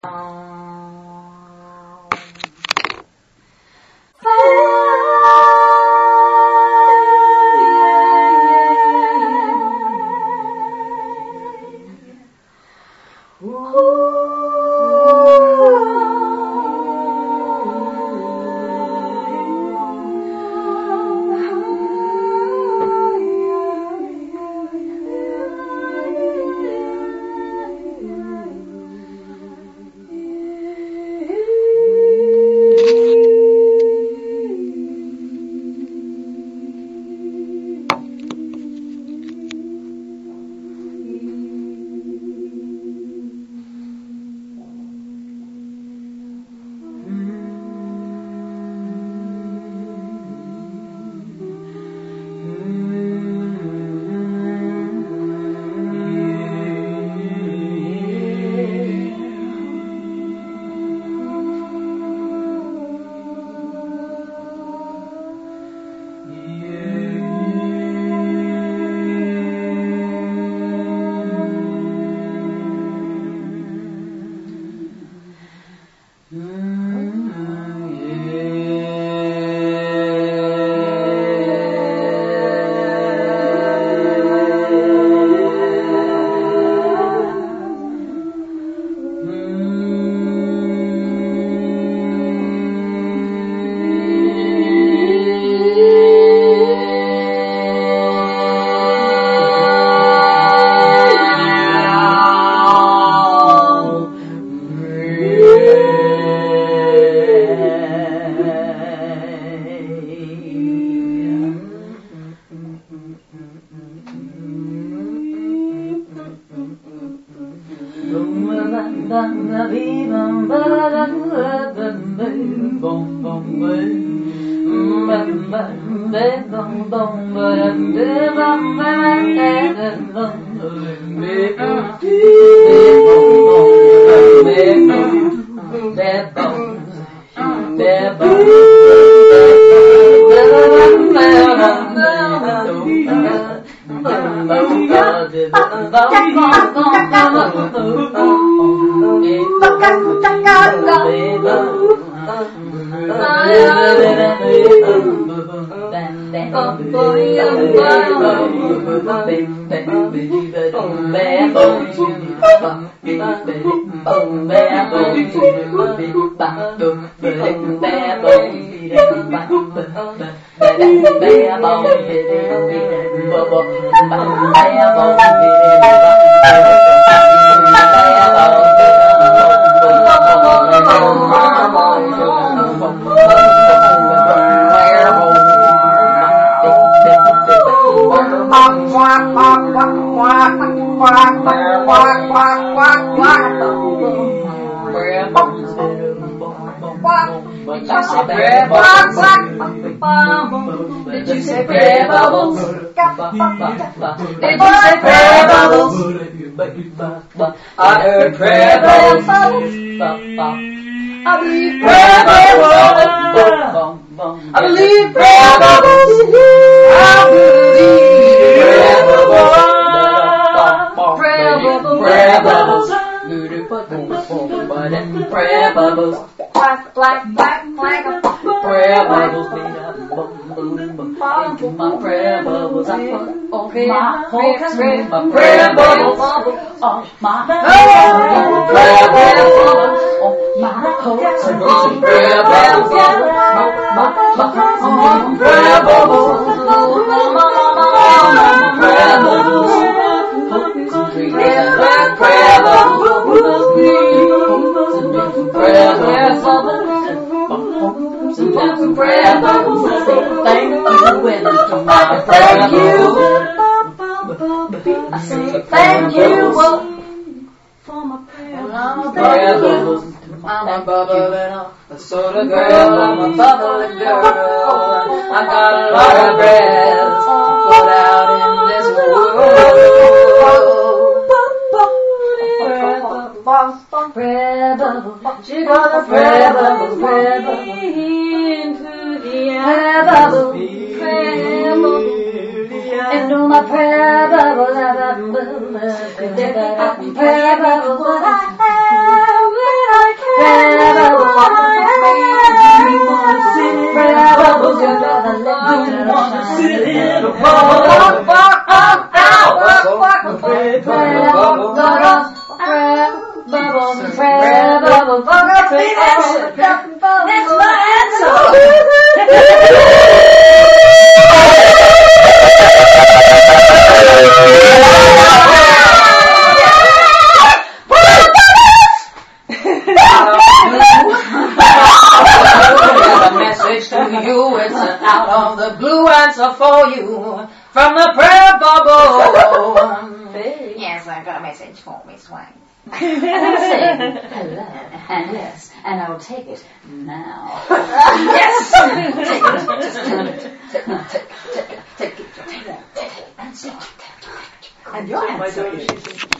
Did you say prayer bubbles? Did you say prayer bubbles? I heard prayer bubbles. I believe prayer bubbles. I believe prayer bubbles. I believe prayer bubbles. Prayer bubbles. Prayer bubbles. Prayer bubbles. Quack, quack, quack, quack. Prayer bubbles made up, boom, boom, boom. Into my prayer bubbles, I put my hopes in my prayer bubbles. Oh, my prayer bubbles. Oh, my hopes in my prayer bubbles. My prayer bubbles. Prayer bubbles. Prayer bubbles, say thank you and to my thank you. I say thank you for my prayer bubbles. I'm a bubbling up, a soda girl, I'm a bubbling girl. I got a lot of breath put out in this world. Prayer bubble, she got a prayer bubble, prayer bubble. Prayer bubble, prayer bubble, into my prayer bubble, prayer bubble, what I have when I bubbles and prayer bubbles. That's my answer. A message to you, it's an out of the blue answer for you from the prayer bubble. Yes, I got a message for Miss Wang. And I'm saying hello and yes, and I'll take it now. Yes, take it. Just take it. Take it. Answer. And your answer is